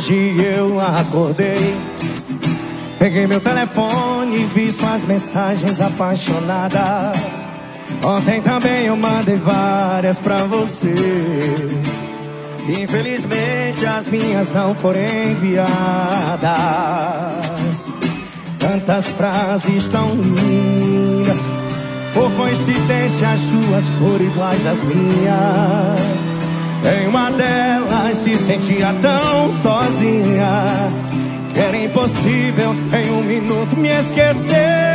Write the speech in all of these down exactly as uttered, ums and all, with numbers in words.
dia eu acordei, peguei meu telefone e vi suas mensagens apaixonadas. Ontem também eu mandei várias pra você. Infelizmente as minhas não foram enviadas. Tantas frases tão lindas, por coincidência as suas foram iguais às minhas. Em uma delas se sentia tão sozinha que era impossível em um minuto me esquecer.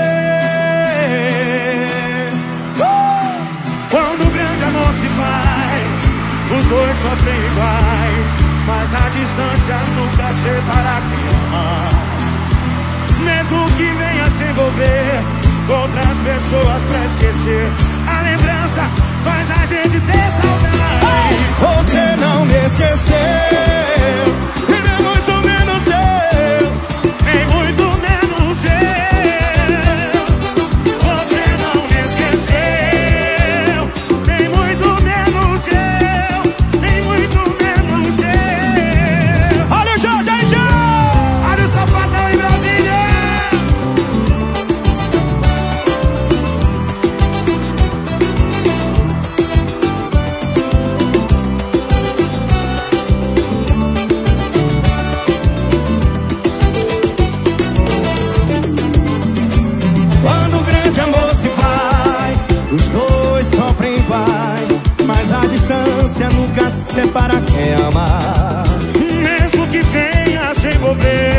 uh! Quando o grande amor se vai, os dois sofrem iguais, mas a distância nunca separa quem ama. Mesmo que venha se envolver com outras pessoas pra esquecer, a lembrança faz a gente ter saudade. Você não me esqueceu, e nem muito menos eu, nem muito menos eu. Você não me esqueceu, nem muito menos eu, nem muito menos eu. Olha o Jorge aí, já! Olha o Sapatão em Brasília. Quando o grande amor se vai, os dois sofrem iguais, mas a distância nunca separa quem ama. Mesmo que venha se envolver